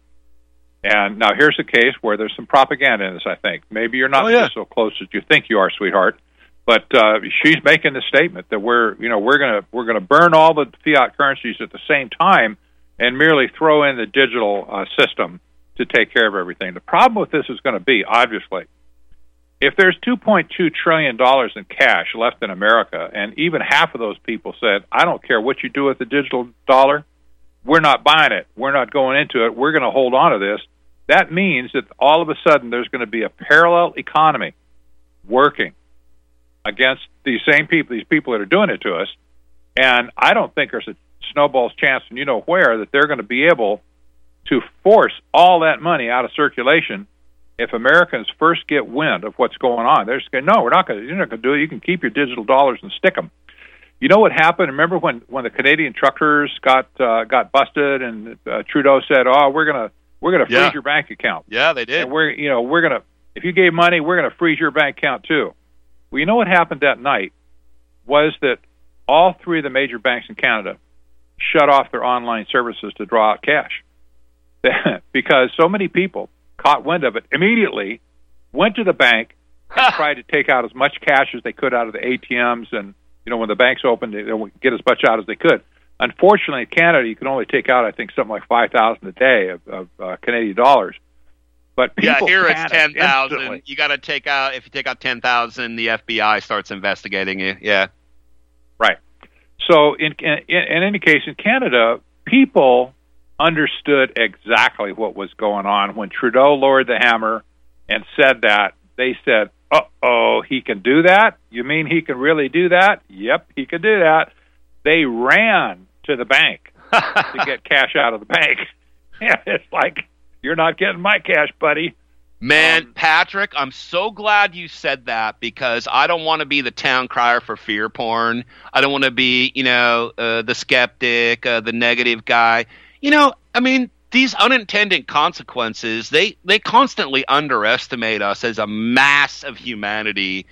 And now here's a case where there's some propaganda in this, I think. Maybe you're not oh, yeah. so close as you think you are, sweetheart. But uh, she's making the statement that we're, you know, we're gonna we're gonna burn all the fiat currencies at the same time and merely throw in the digital uh, system to take care of everything. The problem with this is going to be, obviously, if there's two point two trillion dollars in cash left in America, and even half of those people said, I don't care what you do with the digital dollar, we're not buying it, we're not going into it, we're going to hold on to this, that means that all of a sudden there's going to be a parallel economy working against these same people, these people that are doing it to us. And I don't think there's a snowball's chance, and you know where, that they're going to be able to force all that money out of circulation if Americans first get wind of what's going on. They're just going, no, we're not going to, you're not going to do it. You can keep your digital dollars and stick them. You know what happened? Remember when, when the Canadian truckers got uh, got busted, and uh, Trudeau said, "Oh, we're gonna we're gonna freeze yeah. your bank account." Yeah, they did. And we're you know we're gonna if you gave money, we're gonna freeze your bank account too. Well, you know what happened that night was that all three of the major banks in Canada shut off their online services to draw out cash because so many people caught wind of it immediately, went to the bank, and tried to take out as much cash as they could out of the A T Ms, and you know when the banks opened, they would get as much out as they could. Unfortunately, in Canada, you can only take out, I think, something like five thousand a day of, of uh, Canadian dollars. But people yeah, here it's ten thousand. You got to take out if you take out ten thousand, the F B I starts investigating you. Yeah, right. So in, in in any case, in Canada, people understood exactly what was going on when Trudeau lowered the hammer and said that. They said, uh-oh, he can do that? You mean he can really do that? Yep, he can do that. They ran to the bank to get cash out of the bank. Yeah, it's like, you're not getting my cash, buddy. Man, um, Patrick, I'm so glad you said that, because I don't want to be the town crier for fear porn. I don't want to be, you know, uh, the skeptic, uh, the negative guy. You know, I mean, these unintended consequences, they, they constantly underestimate us as a mass of humanity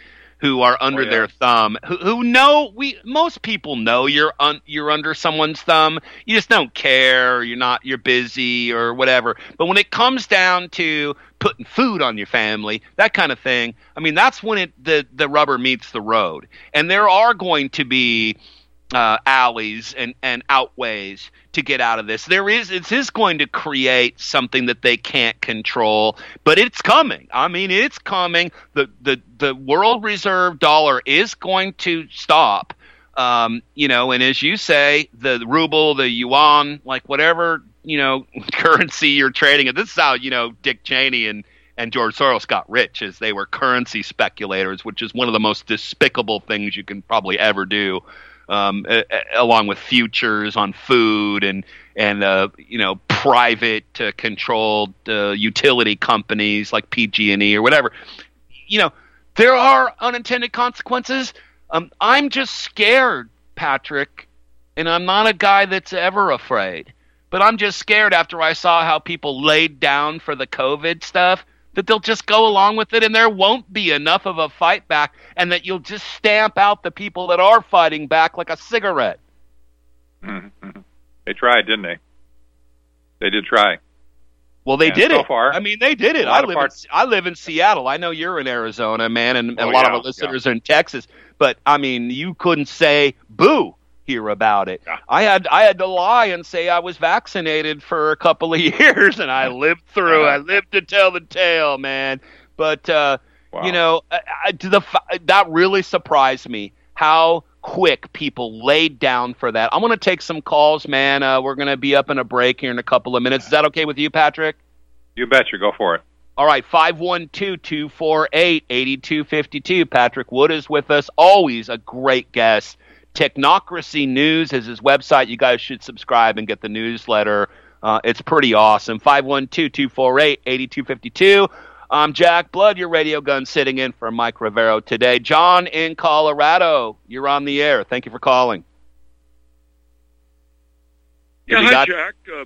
who are under Oh, yeah. their thumb, who, who know we most people know you're un, you're under someone's thumb. You just don't care. You're not. You're busy or whatever. But when it comes down to putting food on your family, that kind of thing, I mean, that's when it the the rubber meets the road. And there are going to be uh, alleys and and outways to get out of this. There is it is going to create something that they can't control, but it's coming. I mean, it's coming. The the the world reserve dollar is going to stop. Um, you know, and as you say, the ruble, the yuan, like whatever, you know, currency you're trading at. This is how, you know, Dick Cheney and and George Soros got rich, as they were currency speculators, which is one of the most despicable things you can probably ever do. Um, a, a, along with futures on food and and uh, you know, private uh, controlled uh, utility companies like P G and E or whatever. You know, there are unintended consequences. Um, I'm just scared, Patrick, and I'm not a guy that's ever afraid. But I'm just scared after I saw how people laid down for the COVID stuff, that they'll just go along with it and there won't be enough of a fight back, and that you'll just stamp out the people that are fighting back like a cigarette. Mm-hmm. They tried, didn't they? They did try. Well, they and did so it. Far, I mean, they did it. I live, in, I live in Seattle. I know you're in Arizona, man, and, and oh, a lot yeah, of our listeners yeah. are in Texas. But, I mean, you couldn't say boo here about it. Yeah. I had I had to lie and say I was vaccinated for a couple of years, and I lived through. I lived to tell the tale, man. But uh, wow. you know, I, I, the that really surprised me how quick people laid down for that. I'm going to take some calls, man. Uh, we're going to be up in a break here in a couple of minutes. Is that okay with you, Patrick? You betcha. Go for it. All right, five one two, two four eight, eight two five two. Patrick Wood is with us. Always a great guest. Technocracy News is his website. You guys should subscribe and get the newsletter. Uh, it's pretty awesome. five one two, two four eight, eight two five two. I'm Jack Blood, your radio gun, sitting in for Mike Rivero today. John in Colorado, you're on the air. Thank you for calling. Yeah, you hi, got... Jack. Uh,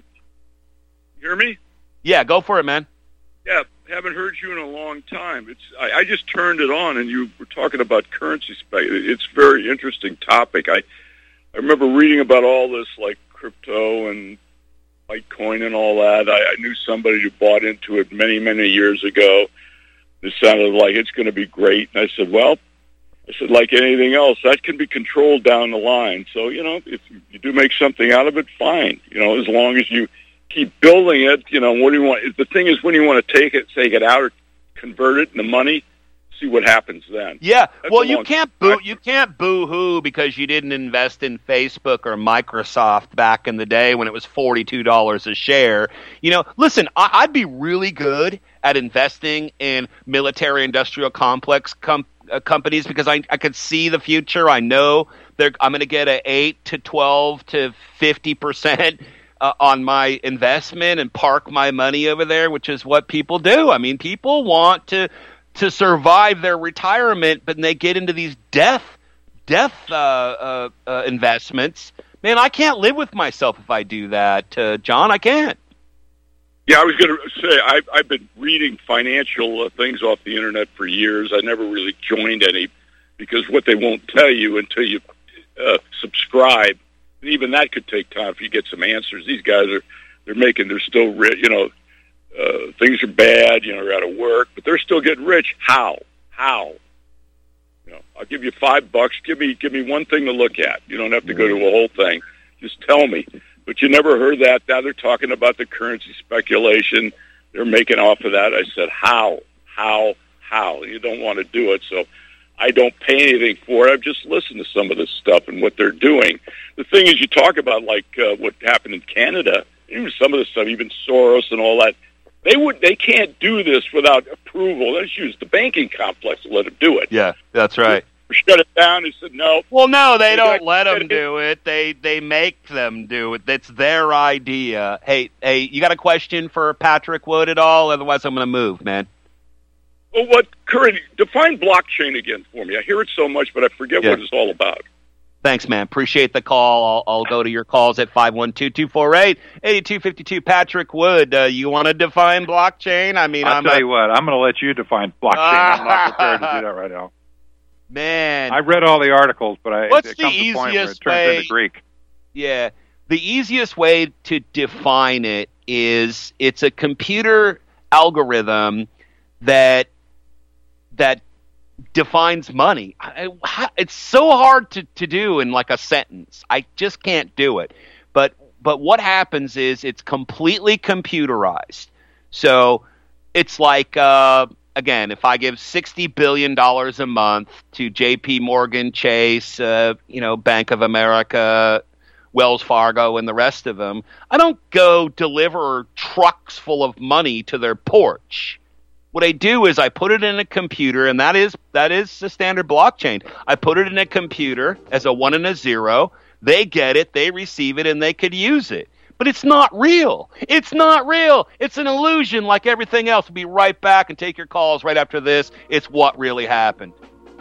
hear me? Yeah, go for it, man. Yeah, haven't heard you in a long time. It's I, I just turned it on, and you were talking about currency spec. It's a very interesting topic. I I remember reading about all this, like crypto and Bitcoin and all that. I, I knew somebody who bought into it many, many years ago. It sounded like it's going to be great. And I said, well, I said, like anything else, that can be controlled down the line. So, you know, if you do make something out of it, fine. You know, as long as you keep building it, you know, what do you want? The thing is, when you want to take it, take it out or convert it into money, see what happens then. Yeah, That's well, a you long can't boo you can't boo-hoo because you didn't invest in Facebook or Microsoft back in the day when it was forty-two dollars a share. You know, listen, I, I'd be really good at investing in military-industrial complex com- uh, companies because I I could see the future. I know they're I'm going to get a eight to twelve to fifty percent. Uh, on my investment and park my money over there, which is what people do. I mean, people want to to survive their retirement, but they get into these death death uh, uh, uh, investments. Man, I can't live with myself if I do that, uh, John. I can't. Yeah, I was going to say, I've, I've been reading financial uh, things off the Internet for years. I never really joined any because what they won't tell you until you uh, subscribe, even that could take time if you get some answers. These guys are, they're making, they're still rich, you know, uh, things are bad, you know, they're out of work, but they're still getting rich. How? How? You know, I'll give you five bucks. Give me, give me one thing to look at. You don't have to go to a whole thing. Just tell me. But you never heard that. Now they're talking about the currency speculation. They're making off of that. I said, how? How? How? You don't want to do it, so I don't pay anything for it. I've just listened to some of this stuff and what they're doing. The thing is, you talk about like uh, what happened in Canada, even some of the stuff, even Soros and all that. They would, they can't do this without approval. Let's use the banking complex to let them do it. Yeah, that's right. They shut it down and said no. Well, no, they, they don't got, let them do it. They they make them do it. That's their idea. Hey, hey, you got a question for Patrick Wood at all? Otherwise, I'm going to move, man. Well, what current define blockchain again for me? I hear it so much, but I forget yeah. what it's all about. Thanks, man. Appreciate the call. I'll, I'll go to your calls at five one two, two four eight, eight two five two. Patrick Wood, uh, you want to define blockchain? I mean, I'll I'm tell a, you what. I'm going to let you define blockchain. I'm not prepared to do that right now. Man. I read all the articles, but I, What's it the comes to a point where it easiest turns way? into Greek. Yeah. The easiest way to define it is it's a computer algorithm that that defines money. I, I, it's so hard to, to do in like a sentence. I just can't do it. But but what happens is it's completely computerized. So it's like, uh, again, if I give sixty billion dollars a month to J P Morgan Chase, uh, you know, Bank of America, Wells Fargo, and the rest of them, I don't go deliver trucks full of money to their porch. What I do is I put it in a computer, and that is that is the standard blockchain. I put it in a computer as a one and a zero. They get it, they receive it, and they could use it. But it's not real. It's not real. It's an illusion like everything else. We'll be right back and take your calls right after this. It's what really happened.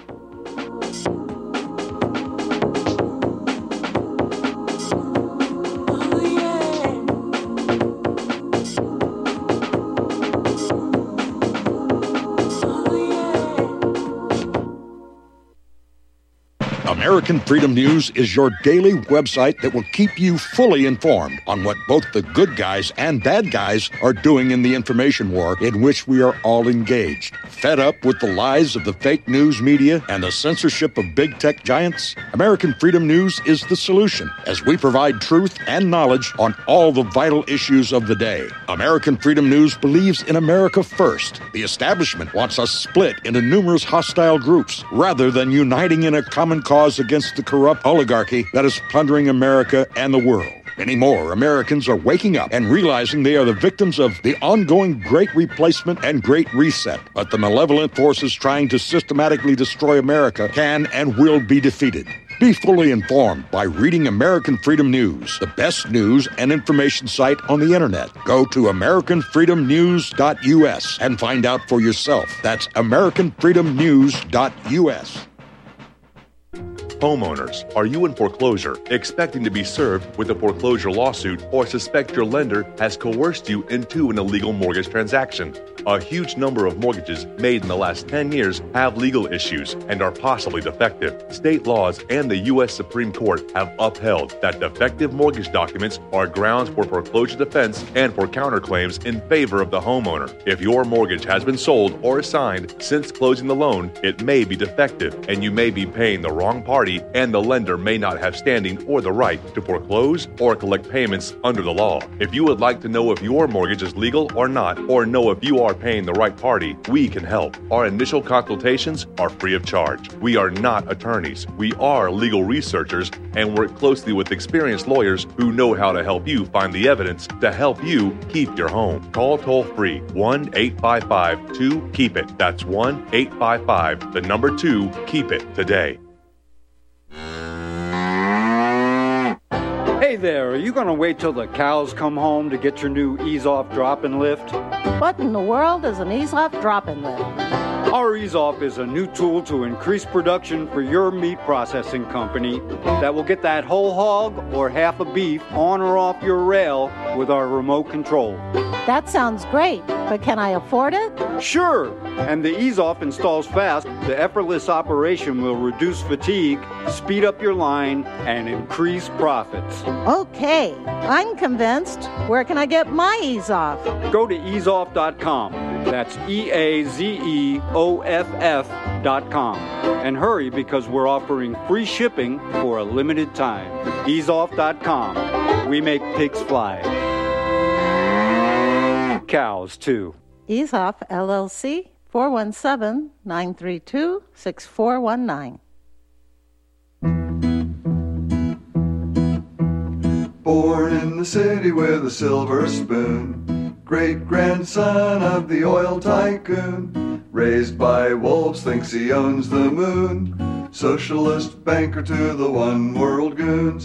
American Freedom News is your daily website that will keep you fully informed on what both the good guys and bad guys are doing in the information war in which we are all engaged. Fed up with the lies of the fake news media and the censorship of big tech giants? American Freedom News is the solution, as we provide truth and knowledge on all the vital issues of the day. American Freedom News believes in America first. The establishment wants us split into numerous hostile groups rather than uniting in a common cause against the corrupt oligarchy that is plundering America and the world. Many more Americans are waking up and realizing they are the victims of the ongoing Great Replacement and Great Reset. But the malevolent forces trying to systematically destroy America can and will be defeated. Be fully informed by reading American Freedom News, the best news and information site on the internet. Go to American Freedom News dot U S and find out for yourself. That's American Freedom News dot U S. Homeowners, are you in foreclosure, expecting to be served with a foreclosure lawsuit, or suspect your lender has coerced you into an illegal mortgage transaction? A huge number of mortgages made in the last ten years have legal issues and are possibly defective. State laws and the U S Supreme Court have upheld that defective mortgage documents are grounds for foreclosure defense and for counterclaims in favor of the homeowner. If your mortgage has been sold or assigned since closing the loan, it may be defective and you may be paying the wrong party, and the lender may not have standing or the right to foreclose or collect payments under the law. If you would like to know if your mortgage is legal or not, or know if you are paying the right party, we can help. Our initial consultations are free of charge. We are not attorneys. We are legal researchers and work closely with experienced lawyers who know how to help you find the evidence to help you keep your home. Call toll free one eight five five two keep it. That's one eight five five, the number two, keep it today. Hey there, are you going to wait till the cows come home to get your new ease-off drop and lift? What in the world is an ease-off drop and lift? Our ease-off is a new tool to increase production for your meat processing company that will get that whole hog or half a beef on or off your rail with our remote control. That sounds great, but can I afford it? Sure, and the ease-off installs fast. The effortless operation will reduce fatigue, speed up your line, and increase profits. Okay, I'm convinced. Where can I get my ease-off? Go to ease off dot com. That's E A Z E O F F dot com. And hurry, because we're offering free shipping for a limited time. ease off dot com. We make pigs fly. Cows, too. EaseOff, L L C, four one seven, nine three two, six four one nine. Born in the city with a silver spoon, great-grandson of the oil tycoon, raised by wolves, thinks he owns the moon, socialist banker to the one-world goons,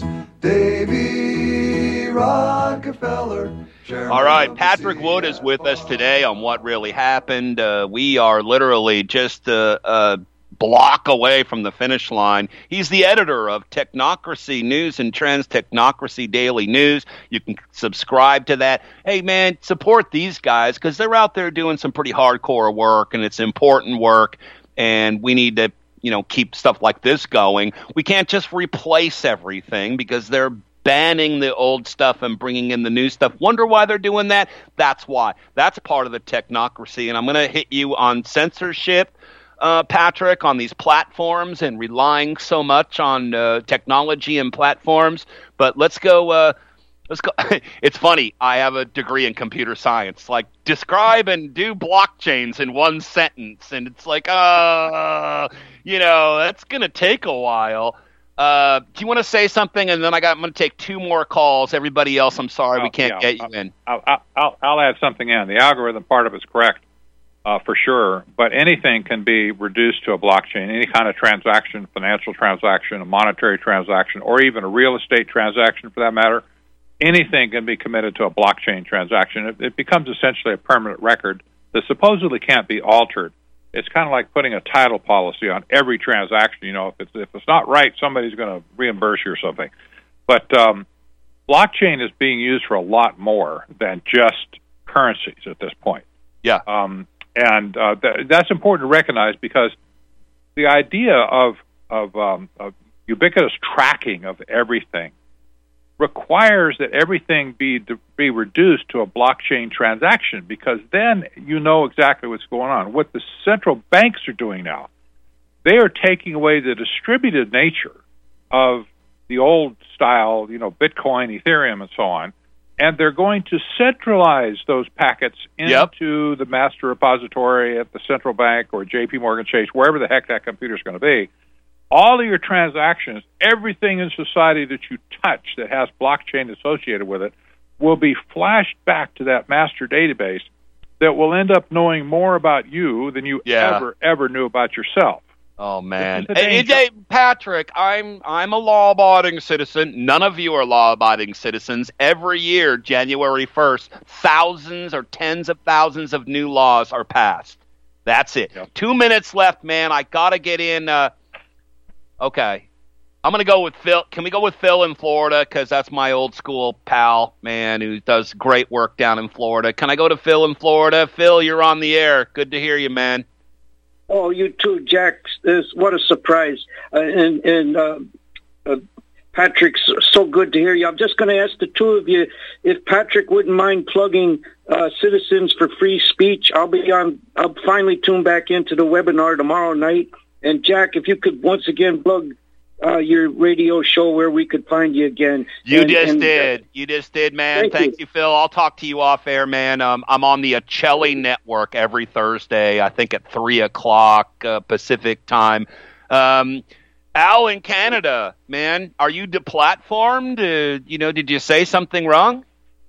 Davy Rockefeller. All right, Patrick Wood is with us today on What Really Happened. Uh, we are literally just a, a block away from the finish line. He's the editor of Technocracy News and Trends, Technocracy Daily News. You can subscribe to that. Hey, man, support these guys because they're out there doing some pretty hardcore work, and it's important work, and we need to you know, keep stuff like this going. We can't just replace everything because they're banning the old stuff and bringing in the new stuff. Wonder why they're doing that? That's why. That's part of the technocracy. And I'm going to hit you on censorship, uh, Patrick, on these platforms and relying so much on uh, technology and platforms. But let's go. Uh, let's go. It's funny. I have a degree in computer science. Like, describe and do blockchains in one sentence. And it's like, uh, you know, that's going to take a while. Uh, do you want to say something? And then I got, I'm going to take two more calls. Everybody else, I'm sorry, we can't yeah, get you I'll, in. I'll, I'll, I'll add something in. The algorithm part of it's correct, uh, for sure, but anything can be reduced to a blockchain. Any kind of transaction, financial transaction, a monetary transaction, or even a real estate transaction for that matter, anything can be committed to a blockchain transaction. It, it becomes essentially a permanent record that supposedly can't be altered. It's kind of like putting a title policy on every transaction. You know, if it's if it's not right, somebody's going to reimburse you or something. But um, blockchain is being used for a lot more than just currencies at this point. Yeah. Um, and uh, th- that's important to recognize because the idea of of, um, of ubiquitous tracking of everything requires that everything be be reduced to a blockchain transaction, because then you know exactly what's going on. What the central banks are doing now, they are taking away the distributed nature of the old style, you know, Bitcoin, Ethereum, and so on, and they're going to centralize those packets into yep. the master repository at the central bank or J P Morgan Chase, wherever the heck that computer is going to be. All of your transactions, everything in society that you touch that has blockchain associated with it, will be flashed back to that master database that will end up knowing more about you than you yeah. ever, ever knew about yourself. Oh, man. Hey, hey, Patrick, I'm I'm a law-abiding citizen. None of you are law-abiding citizens. Every year, January first, thousands or tens of thousands of new laws are passed. That's it. Yep. Two minutes left, man. I got to get in... Uh, Okay, I'm going to go with Phil. Can we go with Phil in Florida? Because that's my old school pal, man, who does great work down in Florida. Can I go to Phil in Florida? Phil, you're on the air. Good to hear you, man. Oh, you too, Jack. What a surprise. Uh, and and uh, uh, Patrick, so good to hear you. I'm just going to ask the two of you if Patrick wouldn't mind plugging uh, Citizens for Free Speech. I'll be on. I'll finally tune back into the webinar tomorrow night. And Jack, if you could once again plug uh, your radio show where we could find you again. You and, just and, did. Uh, you just did, man. Thank, thank you. you, Phil. I'll talk to you off air, man. Um, I'm on the Achelli Network every Thursday, I think at three o'clock uh, Pacific time. Um, Al in Canada, man, are you deplatformed? Uh, you know, did you say something wrong?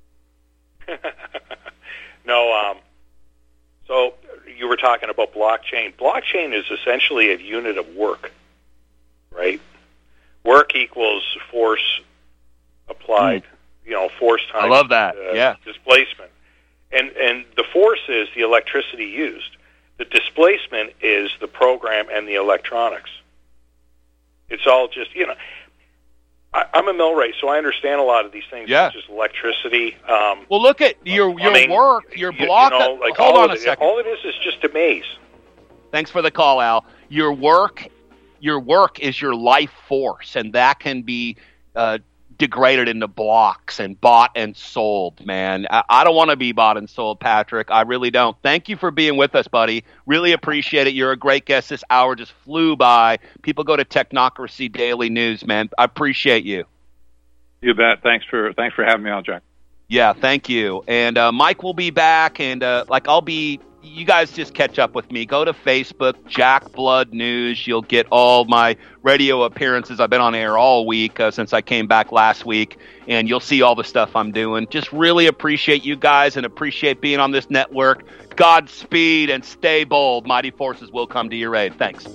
No. Um, so... You were talking about blockchain. Blockchain is essentially a unit of work, right? Work equals force applied, mm. you know, force times I love that. Uh, yeah. displacement. And and the force is the electricity used. The displacement is the program and the electronics. It's all just, you know, I, I'm a millwright, so I understand a lot of these things, yeah. such as electricity. Um, well, look at your your plumbing, work, your you, block. You know, like hold on a it, second. All it is is just a maze. Thanks for the call, Al. Your work, your work is your life force, and that can be uh, degraded into blocks and bought and sold, man. I, I don't want to be bought and sold, Patrick. I really don't. Thank you for being with us, buddy. Really appreciate it. You're a great guest. This hour just flew by. People go to Technocracy Daily News, man. I appreciate you. You bet. Thanks for thanks for having me on, Jack. Yeah, thank you. And uh, Mike will be back, and uh, like I'll be. You guys just catch up with me. Go to Facebook, Jack Blood News. You'll get all my radio appearances. I've been on air all week uh, since I came back last week, and you'll see all the stuff I'm doing. Just really appreciate you guys and appreciate being on this network. Godspeed and stay bold. Mighty forces will come to your aid. Thanks.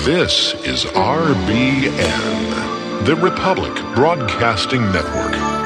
This is R B N, the Republic Broadcasting Network.